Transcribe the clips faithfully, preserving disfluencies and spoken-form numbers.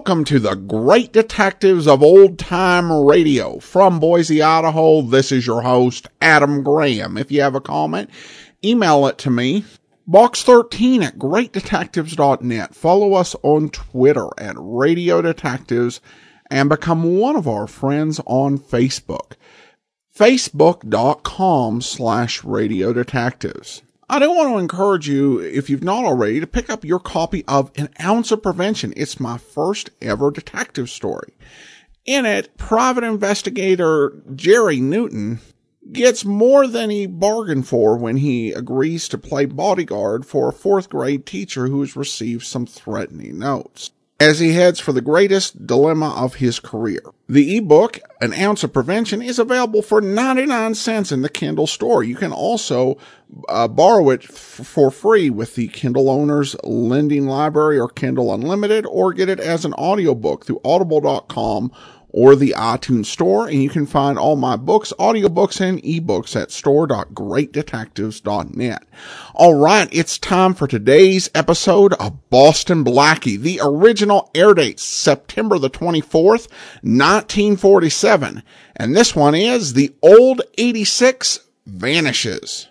Welcome to the Great Detectives of Old Time Radio. From Boise, Idaho, this is your host, Adam Graham. If you have a comment, email it to me, box thirteen at great detectives dot net. Follow us on Twitter at Radio Detectives and become one of our friends on Facebook. Facebook.com slash Radio Detectives. I do want to encourage you, if you've not already, to pick up your copy of An Ounce of Prevention. It's my first ever detective story. In it, private investigator Jerry Newton gets more than he bargained for when he agrees to play bodyguard for a fourth grade teacher who has received some threatening notes, as he heads for the greatest dilemma of his career. The ebook, An Ounce of Prevention, is available for ninety-nine cents in the Kindle store. You can also uh, borrow it f- for free with the Kindle Owners Lending Library or Kindle Unlimited, or get it as an audiobook through audible dot com or the iTunes Store. And you can find all my books, audiobooks, and ebooks at store dot great detectives dot net. All right, it's time for today's episode of Boston Blackie. The original air date, September the twenty-fourth, nineteen forty-seven. And this one is The Old eighty-six Vanishes.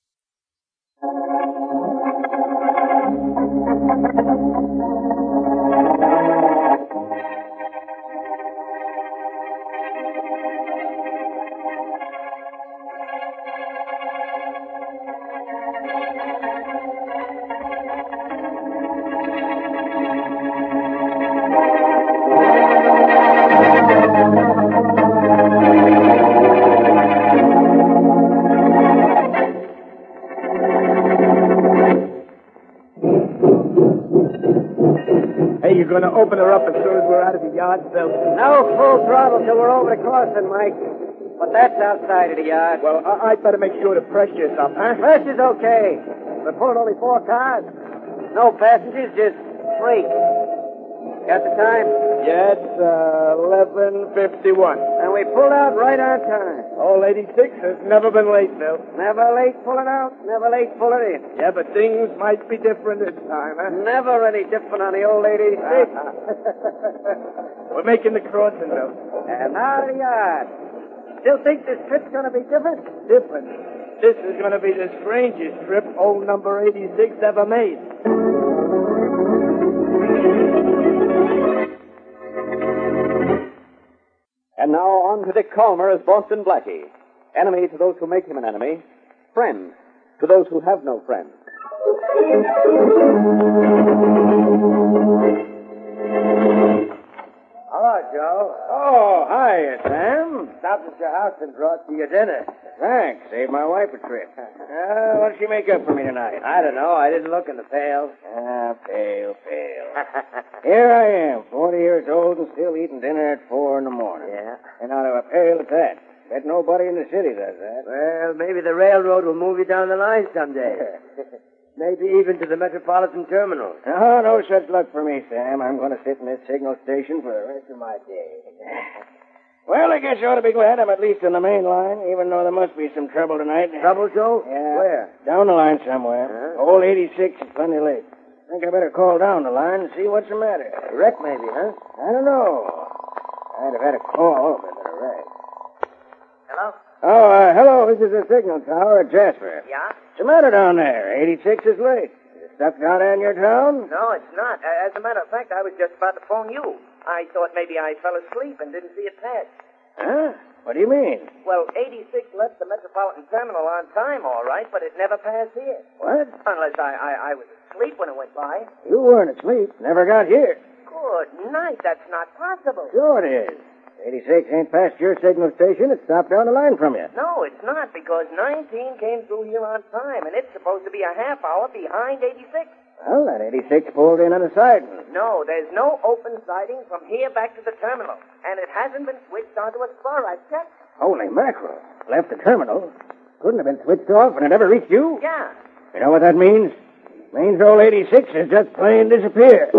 Going to open her up as soon as we're out of the yard, Bill. No full throttle till we're over the crossing, Mike. But that's outside of the yard. Well, I- I'd better make sure the pressure's up, huh? Pressure's okay. We're pulling only four cars. No passengers, just freight. Got the time? Yeah, it's uh, eleven fifty-one. And we pulled out right on time. Old eighty-six has never been late, Bill. Never late pulling out, never late pulling in. Yeah, but things might be different this time, huh? Never any different on the old eighty-six. We're making the crossing, Bill. And out of the yard. Still think this trip's going to be different? Different? This is going to be the strangest trip old number eighty-six ever made. And now on to Dick Calmer as Boston Blackie. Enemy to those who make him an enemy. Friend to those who have no friends. Hello, Joe. Oh, hi, Sam. Stopped at your house and brought you your dinner. Thanks. Saved my wife a trip. Uh, what'd she make up for me tonight? I don't know. I didn't look in the pail. Ah, pale, pale. Here I am, forty years old and still eating dinner at four in the morning. Yeah. And out of a pail at that. Bet nobody in the city does that. Well, maybe the railroad will move you down the line someday. Maybe even to the Metropolitan Terminal. Oh, no such luck for me, Sam. I'm going to sit in this signal station for the rest of my day. Well, I guess you ought to be glad I'm at least on the main line, even though there must be some trouble tonight. Trouble, Joe? Yeah. Where? Down the line somewhere. Huh? Old eighty-six is plenty late. Think I better call down the line and see what's the matter. A wreck, maybe, huh? I don't know. I'd have had a call rather than a wreck. Hello? Oh, uh, hello. This is the signal tower at Jasper. Yeah? What's the matter down there? eighty-six is late. Is it stuck down there in your town? No, it's not. As a matter of fact, I was just about to phone you. I thought maybe I fell asleep and didn't see it pass. Huh? What do you mean? Well, eighty-six left the Metropolitan Terminal on time, all right, but it never passed here. What? Unless I, I, I was asleep when it went by. You weren't asleep. Never got here. Good night. That's not possible. Sure it is. eighty-six ain't past your signal station. It stopped down the line from you. No, it's not, because nineteen came through here on time, and it's supposed to be a half hour behind eighty-six. Well, that eighty-six pulled in on the siding. No, there's no open siding from here back to the terminal, and it hasn't been switched onto a spur. I've checked. Holy mackerel. Left the terminal. Couldn't have been switched off and it never reached you? Yeah. You know what that means? It means old eighty-six has just plain disappeared.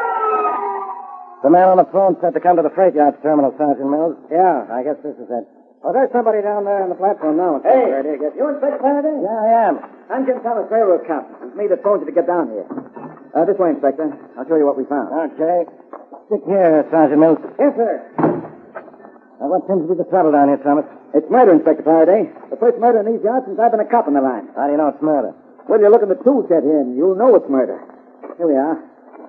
The man on the phone said to come to the freight yard terminal, Sergeant Mills. Yeah, I guess this is it. Oh, there's somebody down there on the platform now. Hey. Right here. Get you Inspector Faraday? Yeah, I am. I'm Jim Thomas, railroad captain. It's me that told you to get down here. Uh, this way, Inspector. I'll show you what we found. Okay. Sit here, Sergeant Mills. Yes, sir. Now, what seems to be the trouble down here, Thomas? It's murder, Inspector Faraday. The first murder in these yards since I've been a cop on the line. How do you know it's murder? Well, you look in the tool shed here, and you'll know it's murder. Here we are.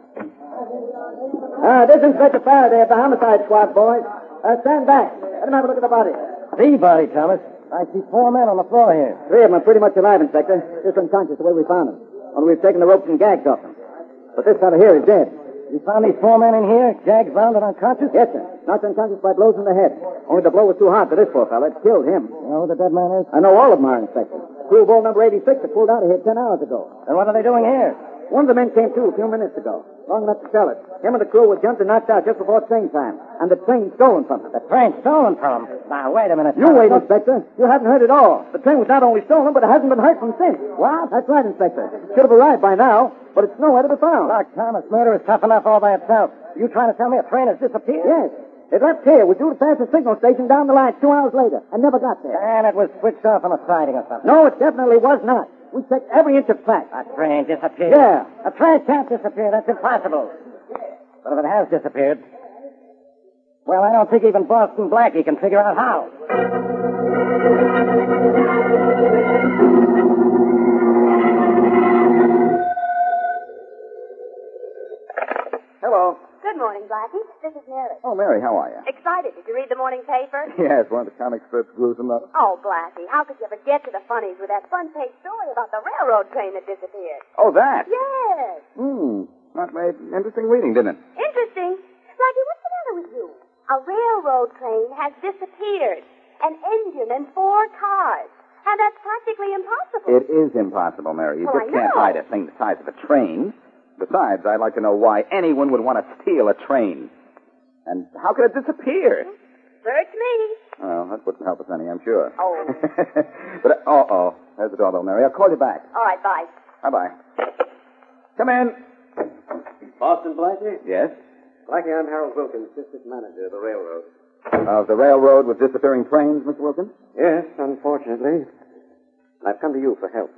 Ah, this is Inspector Faraday of the homicide squad, boys. Uh, stand back. Let him have a look at the body. The body, Thomas. I see four men on the floor here. Three of them are pretty much alive, Inspector. Just unconscious the way we found them. Only we've taken the ropes and gags off them. But this fellow here is dead. You found these four men in here, gagged, bound, and unconscious? Yes, sir. Knocked unconscious by blows in the head. Only the blow was too hard for this poor fellow. It killed him. You know who the dead man is? I know all of them are, Inspector. Crew bowl number eighty-six that pulled out of here ten hours ago. Then what are they doing here? One of the men came to a few minutes ago. Long enough to tell us. Him and the crew were jumped and knocked out just before train time. And the train stolen from them. The train stolen from them? Now, wait a minute. You wait, Inspector. You haven't heard it all. The train was not only stolen, but it hasn't been heard from since. What? That's right, Inspector. Should have arrived by now, but it's nowhere to be found. Look, Thomas, murder is tough enough all by itself. You trying to tell me a train has disappeared? Yes. It left here. Was due to pass the signal station down the line two hours later and never got there. And it was switched off on a siding or something. No, it definitely was not. We checked every inch of track. A train disappeared? Yeah. A train can't disappear. That's impossible. But if it has disappeared, well, I don't think even Boston Blackie can figure out how. Hello. Good morning, Blackie. This is Mary. Oh, Mary, how are you? Excited. Did you read the morning paper? Yes, one of the comic strips gruesome enough. Oh, Blackie, how could you ever get to the funnies with that front-page story about the railroad train that disappeared? Oh, that? Yes. Hmm. That made interesting reading, didn't it? Interesting. Blackie, what's the matter with you? A railroad train has disappeared. An engine and four cars. And that's practically impossible. It is impossible, Mary. You Well, just I can't know. hide a thing the size of a train. Besides, I'd like to know why anyone would want to steal a train. And how could it disappear? Search me. Well, that wouldn't help us any, I'm sure. Oh. But, uh, uh-oh. There's the doorbell, Mary. I'll call you back. All right, bye. Bye-bye. Come in. Boston Blackie? Yes? Blackie, I'm Harold Wilkins, district manager of the railroad. Of the railroad with disappearing trains, Mister Wilkins? Yes, unfortunately. I've come to you for help.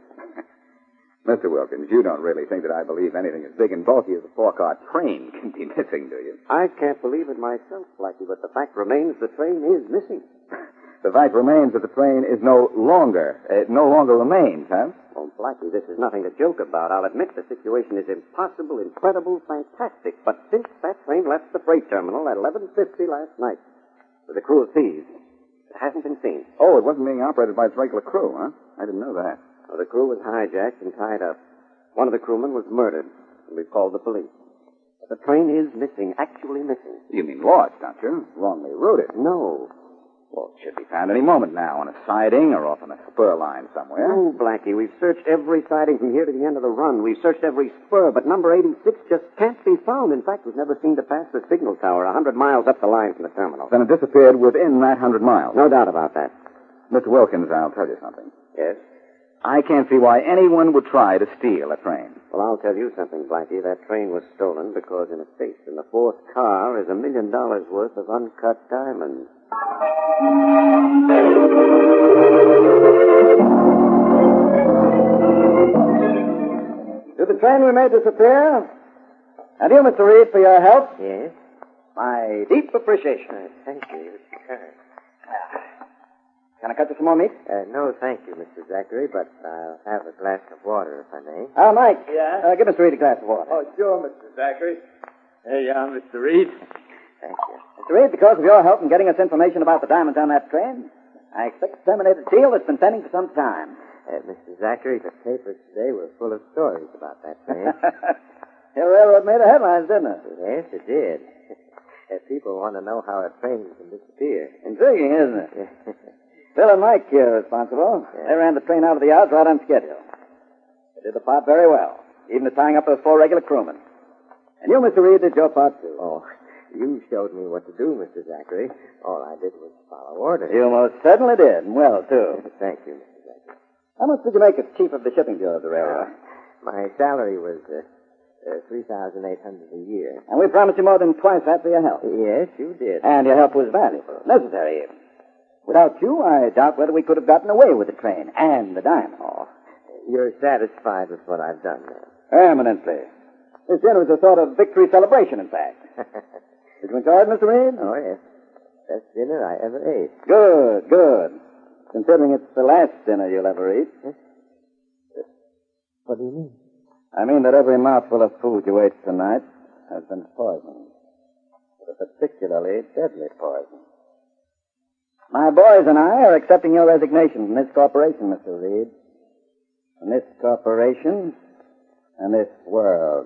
Mister Wilkins, you don't really think that I believe anything as big and bulky as a four-car train can be missing, do you? I can't believe it myself, Blackie, but the fact remains the train is missing. The fact remains that the train is no longer, it no longer remains, huh? Oh, Blackie, this is nothing to joke about. I'll admit the situation is impossible, incredible, fantastic. But since that train left the freight terminal at eleven fifty last night, with the crew of thieves, it hasn't been seen. Oh, it wasn't being operated by its regular crew, huh? I didn't know that. Well, the crew was hijacked and tied up. One of the crewmen was murdered, and we've called the police. But the train is missing, actually missing. You mean lost, don't you? Wrongly routed. No. Well, it should be found any moment now on a siding or off on a spur line somewhere. No, Blackie, we've searched every siding from here to the end of the run. We've searched every spur, but number eighty-six just can't be found. In fact, we've never seen to pass the signal tower a hundred miles up the line from the terminal. Then it disappeared within that hundred miles. No doubt about that. Mister Wilkins, I'll tell you something. Yes? I can't see why anyone would try to steal a train. Well, I'll tell you something, Blackie. That train was stolen because in a safe in the fourth car is a million dollars worth of uncut diamonds. To the train we made disappear. And you, Mister Reed, for your help. Yes? My deep appreciation. Thank you. It's kind. Can I cut you some more meat? Uh, no, thank you, Mister Zachary, but I'll have a glass of water, if I may. Ah, Mike. Yeah? Uh, give Mister Reed a glass of water. Oh, sure, Mister Zachary. There you are, Mister Reed. Thank you. Mister Reed, because of your help in getting us information about the diamonds on that train, I expect to terminate a deal that's been pending for some time. Uh, Mister Zachary, the papers today were full of stories about that train. Your railroad made the headlines, didn't it? Yes, it did. Uh, people want to know how a train can disappear. Intriguing, isn't it? Bill and Mike here are responsible. Yeah. They ran the train out of the yards right on schedule. They did the part very well, even to tying up those four regular crewmen. And you, Mister Reed, did your part, too. Oh, you showed me what to do, Mister Zachary. All I did was follow orders. You most certainly did, and well, too. Thank you, Mister Zachary. How much did you make as chief of the shipping bureau of the railroad? My salary was uh, uh, three thousand eight hundred dollars a year. And we promised you more than twice that for your help. Yes, you did. And your help was valuable, necessary even. Without you, I doubt whether we could have gotten away with the train and the diamond. Oh, you're satisfied with what I've done there? Eminently. This dinner was a sort of victory celebration, in fact. Did you enjoy it, Mister Reed? Oh, yes. Best dinner I ever ate. Good, good. Considering it's the last dinner you'll ever eat. What do you mean? I mean that every mouthful of food you ate tonight has been poisoned. With a particularly deadly poison. My boys and I are accepting your resignation from this corporation, Mister Reed. From this corporation and this world.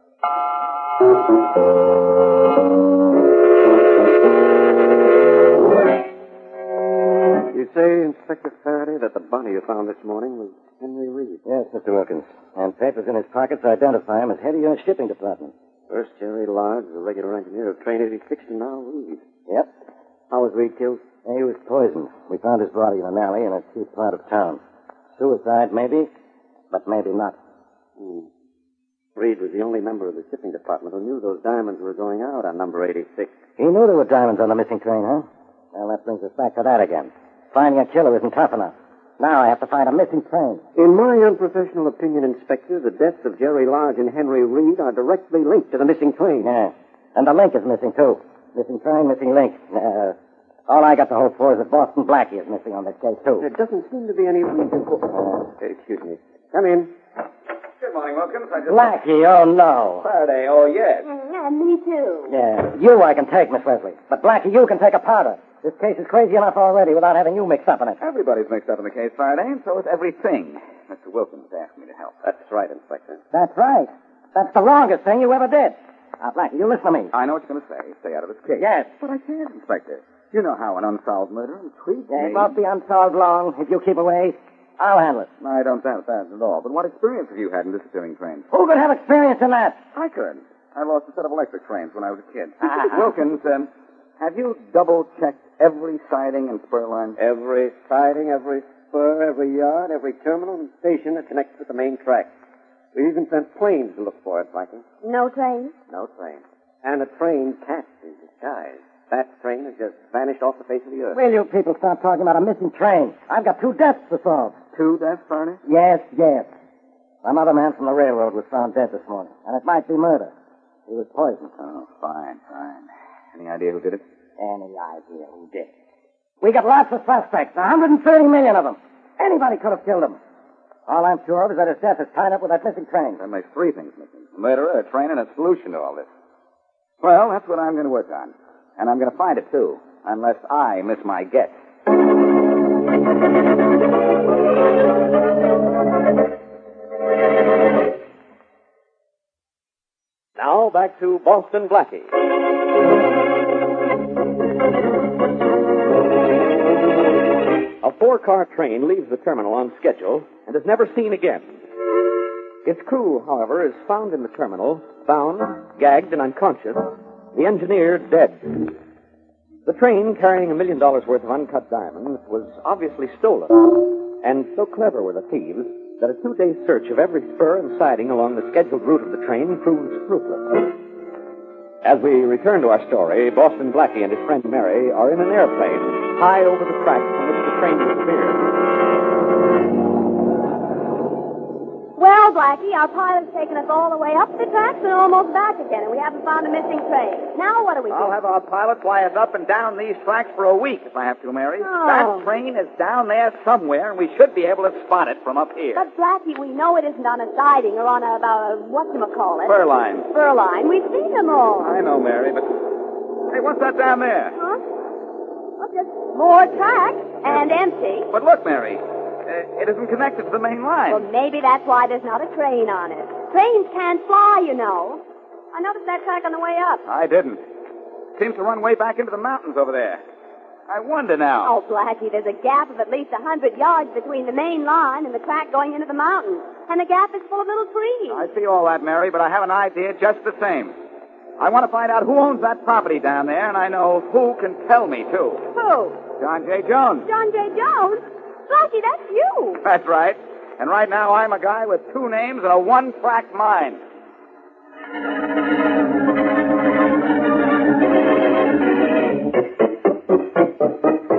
You say, Inspector Faraday, that the body you found this morning was Henry Reed? Yes, Mister Wilkins. And papers in his pockets identify him as head of your shipping department. First Jerry Lodge, the regular engineer of Train eighty-six, and now Reed. Yep. How was Reed killed? He was poisoned. We found his body in an alley in a cheap part of town. Suicide, maybe, but maybe not. Hmm. Reed was the only member of the shipping department who knew those diamonds were going out on number eighty-six. He knew there were diamonds on the missing train, huh? Well, that brings us back to that again. Finding a killer isn't tough enough. Now I have to find a missing train. In my unprofessional opinion, Inspector, the deaths of Jerry Lodge and Henry Reed are directly linked to the missing train. Yeah. And the link is missing, too. Missing train, missing link. Uh, all I got to hope for is that Boston Blackie is missing on this case, too. There doesn't seem to be any reason for... Uh, excuse me. Come in. Good morning, Wilkins. I just... Blackie, oh, no. Faraday, oh, yes. Mm, and me too. Yeah, you I can take, Miss Wesley. But Blackie, you can take a powder. This case is crazy enough already without having you mixed up in it. Everybody's mixed up in the case, Faraday, and so is everything. Mister Wilkins asked me to help. That's right, Inspector. That's right. That's the wrongest thing you ever did. Now, Blackie, you listen to me. I know what you're going to say. Stay out of this case. Yes. But I can't, Inspector. You know how an unsolved murder intrigues Yeah, it me. won't be unsolved long. If you keep away, I'll handle it. I don't doubt that at all. But what experience have you had in disappearing trains? Who could have experience in that? I could. I lost a set of electric trains when I was a kid. Uh-huh. Wilkins, um, have you double-checked every siding and spur line? Every siding, every spur, every yard, every terminal and station that connects with the main track. We even sent planes to look for it, Blackie. No train? No train. And a train cast in disguise. That train has just vanished off the face of the earth. Will you people stop talking about a missing train? I've got two deaths to solve. Two deaths, Faraday? Yes, yes. Another man from the railroad was found dead this morning, and it might be murder. He was poisoned. Oh, fine, fine. Any idea who did it? Any idea who did? We got lots of suspects, one hundred thirty million of them. Anybody could have killed him. All I'm sure of is that his death is tied up with that missing train. That makes three things missing. A murderer, a train, and a solution to all this. Well, that's what I'm going to work on. And I'm going to find it, too. Unless I miss my guess. Now back to Boston Blackie. A four-car train leaves the terminal on schedule and is never seen again. Its crew, however, is found in the terminal, bound, gagged, and unconscious, the engineer dead. The train, carrying a million dollars worth of uncut diamonds, was obviously stolen. And so clever were the thieves that a two-day search of every spur and siding along the scheduled route of the train proves fruitless. As we return to our story, Boston Blackie and his friend Mary are in an airplane high over the track from which the train disappeared. Well, Blackie, our pilot's taken us all the way up the tracks and almost back again, and we haven't found a missing train. Now what do we do? I'll have our pilot fly us up and down these tracks for a week if I have to, Mary. Oh. That train is down there somewhere, and we should be able to spot it from up here. But, Blackie, we know it isn't on a siding or on a, about a whatchamacallit. Fur line. Fur line. We've seen them all. I know, Mary, but... Hey, what's that down there? Huh? Well, just more tracks and empty. But look, Mary. Uh, it isn't connected to the main line. Well, maybe that's why there's not a train on it. Trains can't fly, you know. I noticed that track on the way up. I didn't. It seems to run way back into the mountains over there. I wonder now. Oh, Blackie, there's a gap of at least a hundred yards between the main line and the track going into the mountains. And the gap is full of little trees. I see all that, Mary, but I have an idea just the same. I want to find out who owns that property down there, and I know who can tell me, too. Who? John J. Jones. John J. Jones? Blackie, that's you. That's right. And right now I'm a guy with two names and a one-track mind. This is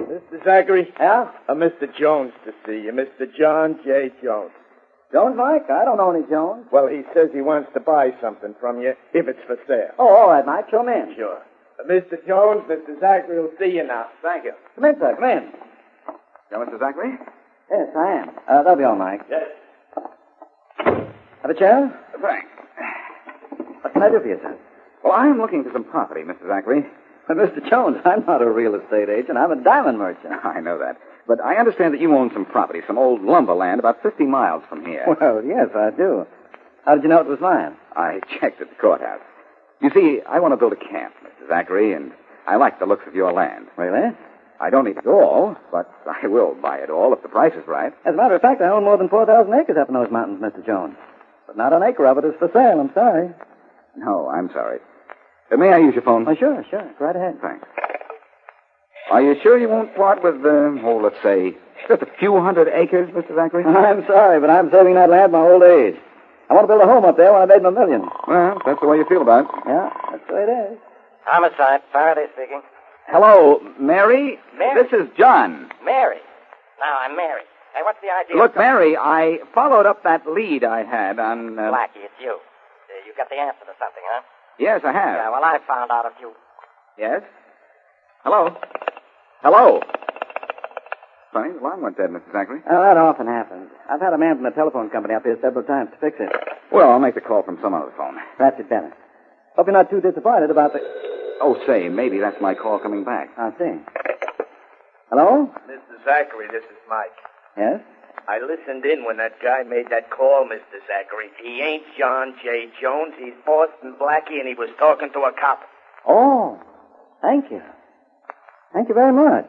Zachary? Yeah? Uh, Mister Jones to see you. Mister John J. Jones. Jones, Mike? I don't know any Jones. Well, he says he wants to buy something from you if it's for sale. Oh, all right, Mike. Show him in. Sure. Uh, Mister Jones, Mister Zachary will see you now. Thank you. Come in, sir. Come in. You're Mister Zachary? Yes, I am. Uh, that'll be all, Mike. Yes. Have a chair? Thanks. What can I do for you, sir? Well, I'm looking for some property, Mister Zachary. Well, Mister Jones, I'm not a real estate agent. I'm a diamond merchant. I know that. But I understand that you own some property, some old lumber land about fifty miles from here. Well, yes, I do. How did you know it was mine? I checked at the courthouse. You see, I want to build a camp, Mister Zachary, and I like the looks of your land. Really? I don't need it all, but I will buy it all if the price is right. As a matter of fact, I own more than four thousand acres up in those mountains, Mister Jones. But not an acre of it is for sale. I'm sorry. No, I'm sorry. Uh, may I use your phone? Oh, sure, sure. Go right ahead. Thanks. Are you sure you won't part with, uh, oh, let's say, just a few hundred acres, Mister Zachary? I'm sorry, but I'm saving that land my old age. I want to build a home up there when I made my million. Well, that's the way you feel about it. Yeah, that's the way it is. Homicide. Faraday speaking. Hello, Mary? Mary? This is John. Mary. Now, I'm Mary. Hey, what's the idea? Look, of... Mary, I followed up that lead I had on... Uh... Blackie, it's you. Uh, you got the answer to something, huh? Yes, I have. Yeah, well, I found out a few... Yes? Hello? Hello? Funny, the line went dead, Mister Zachary. Oh, that often happens. I've had a man from the telephone company up here several times to fix it. Well, I'll make the call from some other phone. Perhaps you'd better. Hope you're not too disappointed about the... Oh, say, maybe that's my call coming back. I'll see. Hello? Mister Zachary, this is Mike. Yes? I listened in when that guy made that call, Mister Zachary. He ain't John J. Jones. He's Boston Blackie, and he was talking to a cop. Oh, thank you. Thank you very much.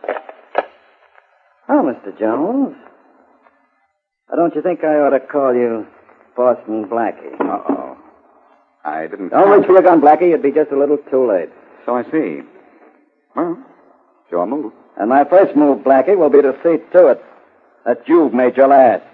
Oh, Mister Jones. Why don't you think I ought to call you Boston Blackie? Uh-oh. I didn't... Don't reach for a gun, Blackie. It'd be just a little too late. So I see. Well, sure move. And my first move, Blackie, will be to see to it that you've made your last.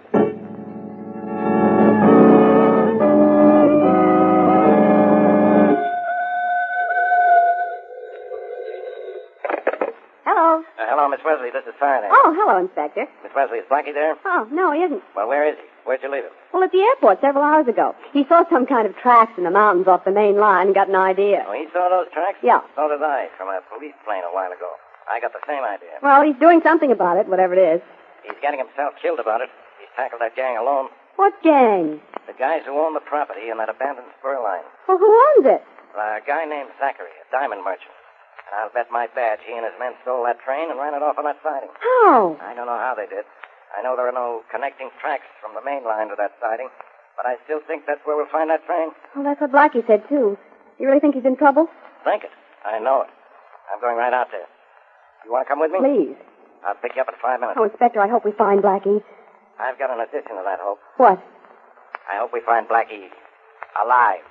Hello. Uh, hello, Miss Wesley. This is Faraday. Oh, hello, Inspector. Miss Wesley, is Blackie there? Oh, no, he isn't. Well, where is he? Where'd you leave him? Well, at the airport several hours ago. He saw some kind of tracks in the mountains off the main line and got an idea. Oh, he saw those tracks? Yeah. So did I, from a police plane a while ago. I got the same idea. Well, he's doing something about it, whatever it is. He's getting himself killed about it. He's tackled that gang alone. What gang? The guys who own the property in that abandoned spur line. Well, who owns it? A guy named Zachary, a diamond merchant. And I'll bet my badge he and his men stole that train and ran it off on that siding. How? I don't know how they did. I know there are no connecting tracks from the main line to that siding, but I still think that's where we'll find that train. Well, that's what Blackie said, too. You really think he's in trouble? Think it. I know it. I'm going right out there. You want to come with me? Please. I'll pick you up in five minutes. Oh, Inspector, I hope we find Blackie. I've got an addition to that hope. What? I hope we find Blackie alive.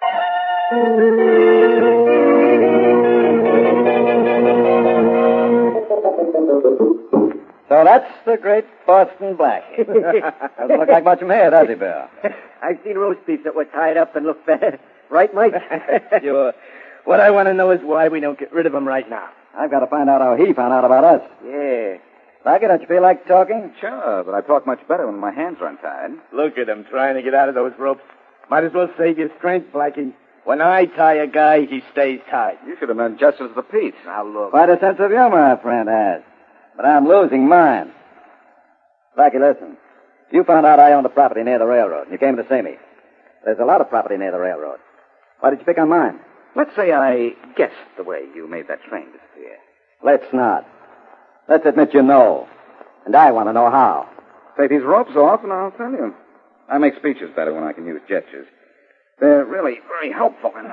So that's the great Boston Blackie. Doesn't look like much of him here, does he, Bill? I've seen roast beef that were tied up and looked bad. Right, Mike? Sure. What I want to know is why we don't get rid of him right now. I've got to find out how he found out about us. Yeah. Blackie, don't you feel like talking? Sure, but I talk much better when my hands are untied. Look at him trying to get out of those ropes. Might as well save your strength, Blackie. When I tie a guy, he stays tied. You should have done justice to the peace. Now, look. Quite a sense of humor, our friend has. But I'm losing mine. Blackie, listen. You found out I owned a property near the railroad, and you came to see me. There's a lot of property near the railroad. Why did you pick on mine? Let's say I guessed the way you made that train disappear. Let's not. Let's admit you know. And I want to know how. Take these ropes off, and I'll tell you. I make speeches better when I can use gestures. They're really very helpful. In...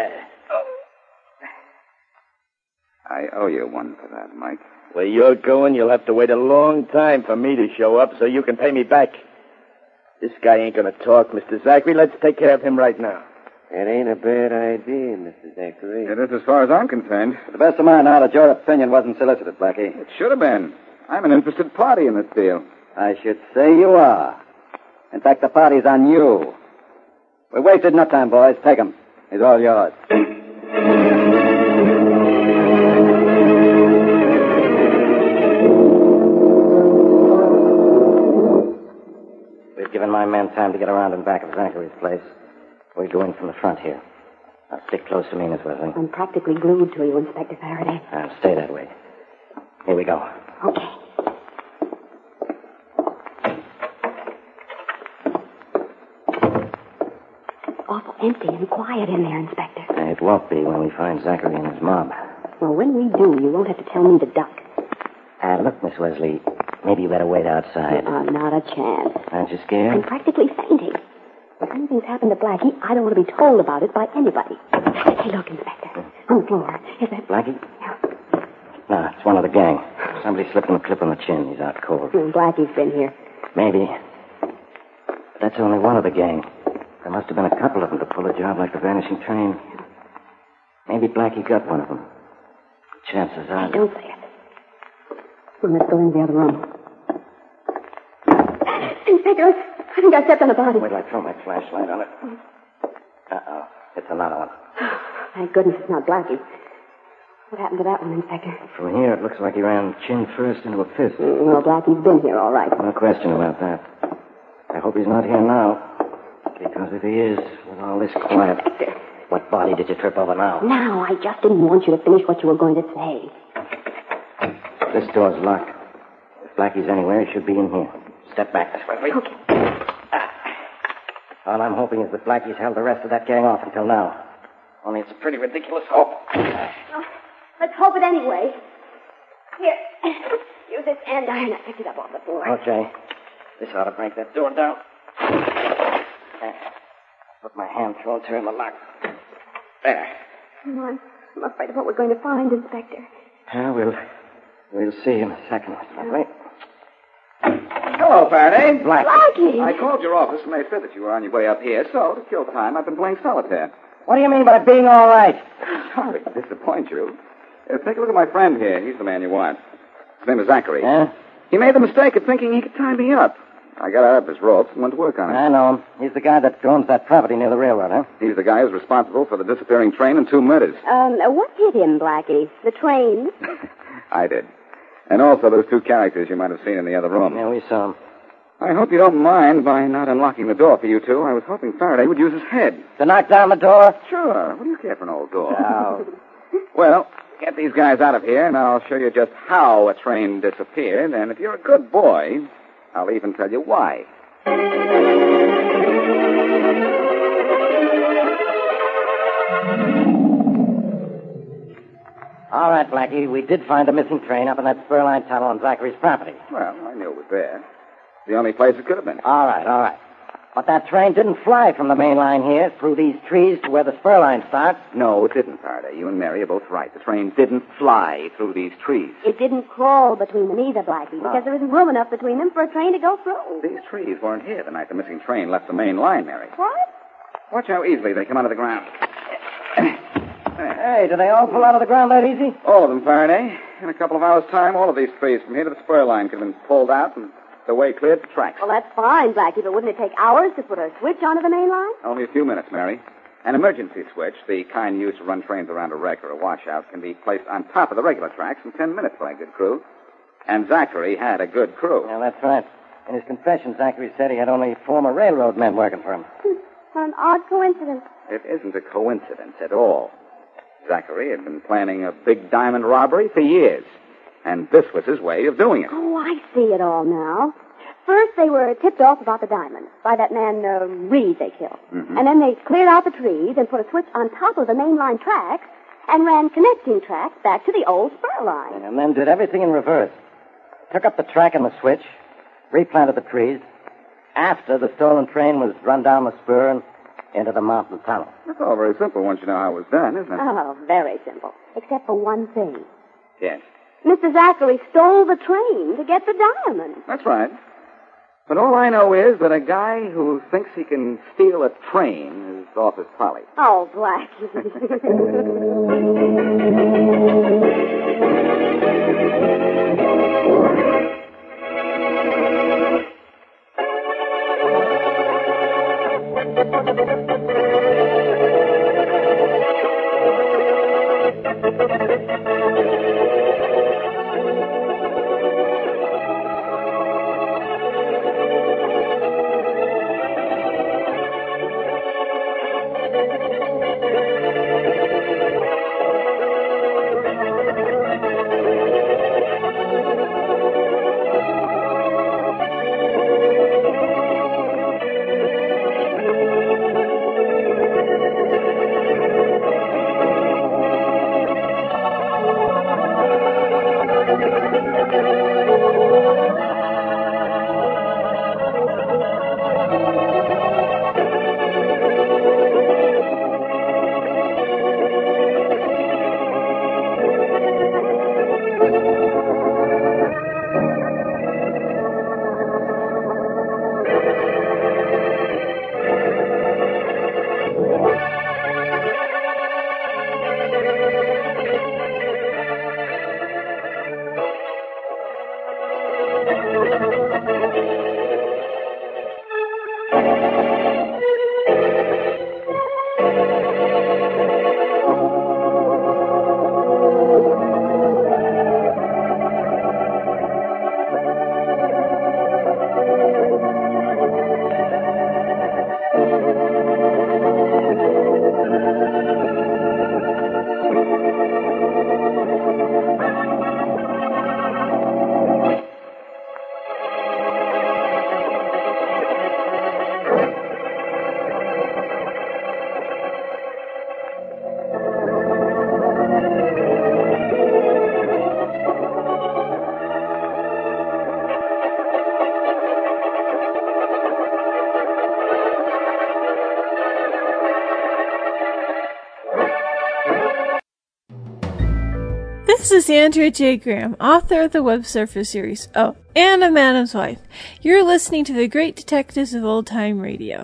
I owe you one for that, Mike. Where you're going, you'll have to wait a long time for me to show up so you can pay me back. This guy ain't going to talk, Mister Zachary. Let's take care of him right now. It ain't a bad idea, Mister Zachary. It is as far as I'm concerned. To the best of my knowledge, your opinion wasn't solicited, Blackie. It should have been. I'm an interested party in this deal. I should say you are. In fact, the party's on you. We wasted enough time, boys. Take him. He's all yours. giving my men time to get around in back of Zachary's place. We go in from the front here. Now, stick close to me, Miss Wesley. I'm practically glued to you, Inspector Faraday. I'll stay that way. Here we go. Okay. It's awful empty and quiet in there, Inspector. It won't be when we find Zachary and his mob. Well, when we do, you won't have to tell me to duck. Uh, look, Miss Wesley, maybe you better wait outside. Uh, not a chance. Aren't you I'm scared? practically fainting. If anything's happened to Blackie, I don't want to be told about it by anybody. Hey, look, Inspector. On the floor. Is that... Blackie? No, it's one of the gang. Somebody slipped him a clip on the chin. He's out cold. Hmm, Blackie's been here. Maybe. But that's only one of the gang. There must have been a couple of them to pull a job like the vanishing train. Maybe Blackie got one of them. Chances are... Hey, don't say it. Well, let's go into the other room. Inspector, I think I stepped on a body. Wait till I throw my flashlight on it. Uh-oh. It's another one. Thank goodness it's not Blackie. What happened to that one, Inspector? From here, it looks like he ran chin first into a fist. Mm, well, Blackie's been here, all right. No question about that. I hope he's not here now. Because if he is, with all this quiet... What body did you trip over now? Now, I just didn't want you to finish what you were going to say. This door's locked. If Blackie's anywhere, he should be in here. Step back this way. Okay. Ah. All I'm hoping is that Blackie's held the rest of that gang off until now. Only it's a pretty ridiculous hope. Oh, let's hope it anyway. Here, use this andiron. I picked it up off the floor. Okay. This ought to break that door down. Put my hand through and turn the lock. There. Oh, I'm, I'm afraid of what we're going to find, Inspector. Yeah, we'll, we'll see in a second, Miss Wesley. Hello, Faraday. Blackie. Blackie! I called your office and they said that you were on your way up here, so to kill time, I've been playing solitaire. What do you mean by being all right? Sorry to disappoint you. Uh, take a look at my friend here. He's the man you want. His name is Zachary. Yeah? He made the mistake of thinking he could tie me up. I got out of his ropes and went to work on it. I know him. He's the guy that owns that property near the railroad, huh? He's the guy who's responsible for the disappearing train and two murders. Um, what hit him, Blackie? The train? I did. And also those two characters you might have seen in the other room. Yeah, we saw him. I hope you don't mind by not unlocking the door for you two. I was hoping Faraday would use his head. To knock down the door? Sure. What do you care for an old door? Oh. Well, get these guys out of here, and I'll show you just how a train disappeared. And if you're a good boy, I'll even tell you why. All right, Blackie. We did find a missing train up in that spur line tunnel on Zachary's property. Well, I knew it was there. The only place it could have been. All right, all right. But that train didn't fly from the main line here through these trees to where the spur line starts. No, it didn't, Faraday. You and Mary are both right. The train didn't fly through these trees. It didn't crawl between them either, Blackie, No. because there isn't room enough between them for a train to go through. These trees weren't here the night the missing train left the main line, Mary. What? Watch how easily they come out of the ground. Hey, do they all pull out of the ground that easy? All of them, Faraday. In a couple of hours' time, all of these trees from here to the spur line could have been pulled out and the way cleared for tracks. Well, that's fine, Blackie, but wouldn't it take hours to put a switch onto the main line? Only a few minutes, Mary. An emergency switch, the kind used to run trains around a wreck or a washout, can be placed on top of the regular tracks in ten minutes by a good crew. And Zachary had a good crew. Yeah, that's right. In his confession, Zachary said he had only former railroad men working for him. An odd coincidence. It isn't a coincidence at all. Zachary had been planning a big diamond robbery for years. And this was his way of doing it. Oh, I see it all now. First, they were tipped off about the diamond by that man, uh, Reed, they killed. Mm-hmm. And then they cleared out the trees and put a switch on top of the main line tracks and ran connecting tracks back to the old spur line. And then did everything in reverse. Took up the track and the switch, replanted the trees, after the stolen train was run down the spur and into the mountain tunnel. That's all very simple once you know how it was done, isn't it? Oh, very simple. Except for one thing. Yes. Mister Zachary stole the train to get the diamond. That's right. But all I know is that a guy who thinks he can steal a train is off his folly. Oh, Blackie. This is Andrea J. Graham, author of the Web Surfer series. Oh, and a Madam's Wife. You're listening to the Great Detectives of Old Time Radio.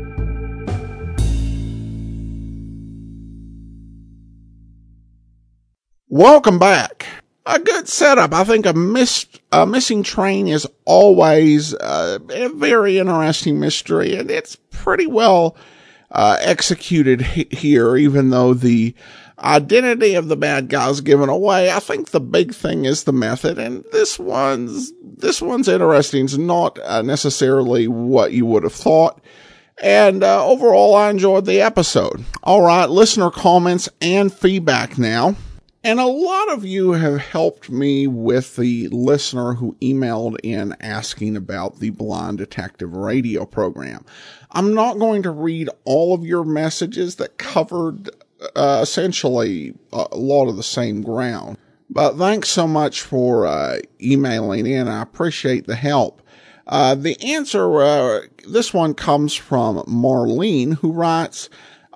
Welcome back. A good setup. I think a, miss, a missing train is always uh, a very interesting mystery, and it's pretty well uh, executed he- here, even though the identity of the bad guy's given away. I think the big thing is the method, and this one's this one's interesting. It's not uh, necessarily what you would have thought. And uh, overall, I enjoyed the episode. All right, listener comments and feedback now. And a lot of you have helped me with the listener who emailed in asking about the Blind Detective radio program. I'm not going to read all of your messages that covered uh, essentially a lot of the same ground. But thanks so much for uh, emailing in. I appreciate the help. Uh, the answer, uh, this one comes from Marlene, who writes,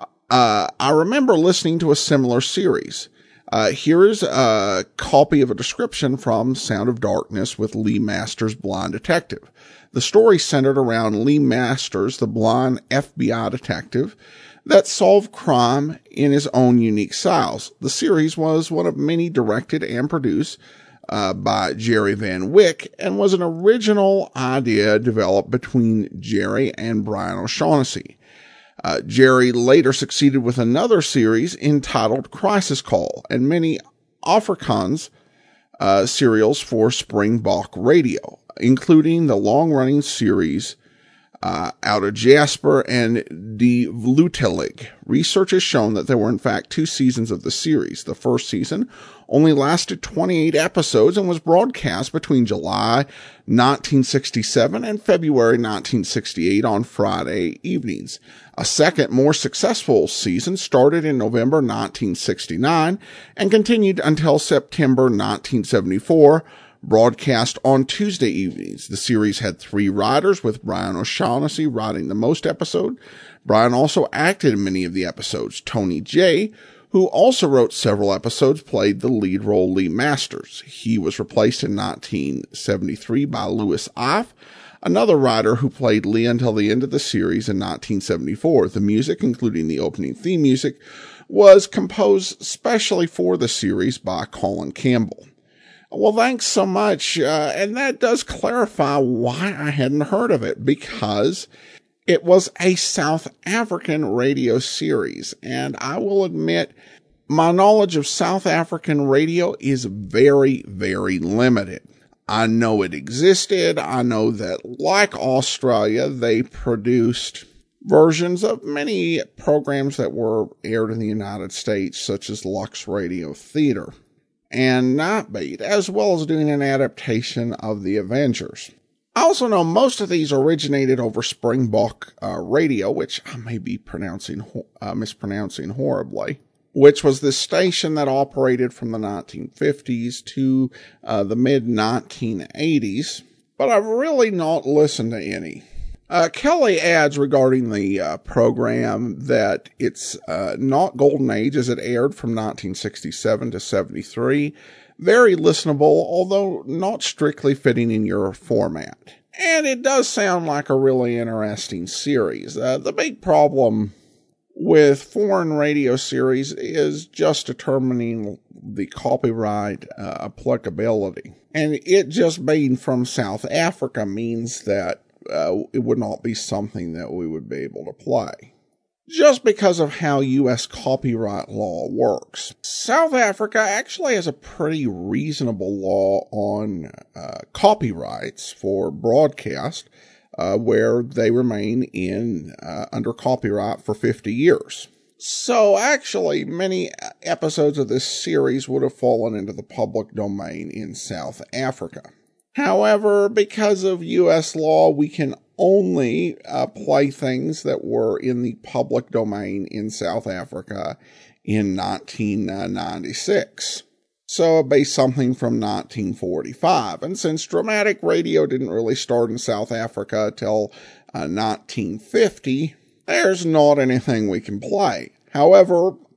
uh, I remember listening to a similar series. Uh, here's a copy of a description from Sound of Darkness with Lee Masters, Blind Detective. The story centered around Lee Masters, the blind F B I detective that solved crime in his own unique styles. The series was one of many directed and produced uh, by Jerry Van Wyck and was an original idea developed between Jerry and Brian O'Shaughnessy. Uh, Jerry later succeeded with another series entitled Crisis Call and many Afrikaans uh, serials for Springbok Radio, including the long-running series uh, out of Jasper and Die Vluteleg. Research has shown that there were in fact two seasons of the series. The first season only lasted twenty-eight episodes and was broadcast between July nineteen sixty-seven and February nineteen sixty-eight on Friday evenings. A second, more successful season started in November nineteen sixty-nine and continued until September nineteen seventy-four, broadcast on Tuesday evenings. The series had three writers, with Brian O'Shaughnessy writing the most episode. Brian also acted in many of the episodes. Tony Jay, who also wrote several episodes, played the lead role Lee Masters. He was replaced in nineteen seventy-three by Louis Ife, another writer who played Lee until the end of the series in nineteen seventy-four. The music, including the opening theme music, was composed specially for the series by Colin Campbell. Well, thanks so much. Uh, and that does clarify why I hadn't heard of it, because it was a South African radio series. And I will admit, my knowledge of South African radio is very, very limited. I know it existed. I know that, like Australia, they produced versions of many programs that were aired in the United States, such as Lux Radio Theater and Nightbeat, as well as doing an adaptation of The Avengers. I also know most of these originated over Springbok uh, Radio, which I may be pronouncing uh, mispronouncing horribly, which was the station that operated from the nineteen fifties to uh, the mid nineteen eighties, but I've really not listened to any. Uh, Kelly adds regarding the uh, program that it's uh, not Golden Age, as it aired from nineteen sixty-seven to seventy-three. Very listenable, although not strictly fitting in your format. And it does sound like a really interesting series. Uh, the big problem with foreign radio series is just determining the copyright uh, applicability. And it just being from South Africa means that uh, it would not be something that we would be able to play, just because of how U S copyright law works. South Africa actually has a pretty reasonable law on uh, copyrights for broadcast, uh, where they remain in uh, under copyright for fifty years. So actually, many episodes of this series would have fallen into the public domain in South Africa. However, because of U S law, we can only uh, play things that were in the public domain in South Africa in nineteen ninety-six. So it'd be something from nineteen forty-five. And since dramatic radio didn't really start in South Africa till uh, nineteen fifty, there's not anything we can play. However,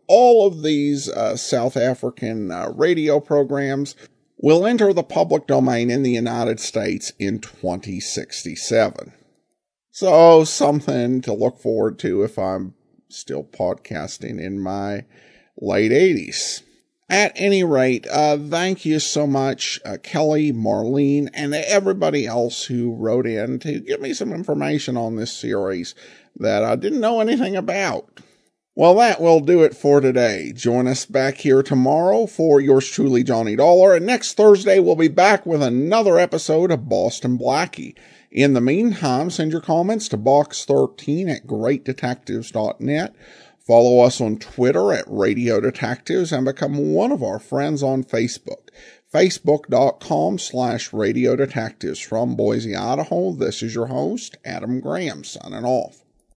all of these uh, South African uh, radio programs will enter the public domain in the United States in twenty sixty-seven. So something to look forward to if I'm still podcasting in my late eighties. At any rate, uh, thank you so much, uh, Kelly, Marlene, and everybody else who wrote in to give me some information on this series that I didn't know anything about. Well, that will do it for today. Join us back here tomorrow for yours truly, Johnny Dollar, and next Thursday we'll be back with another episode of Boston Blackie. In the meantime, send your comments to box thirteen at great detectives dot net. Follow us on Twitter at Radio Detectives and become one of our friends on Facebook. Facebook.com slash Radio Detectives. From Boise, Idaho, this is your host, Adam Graham, signing off.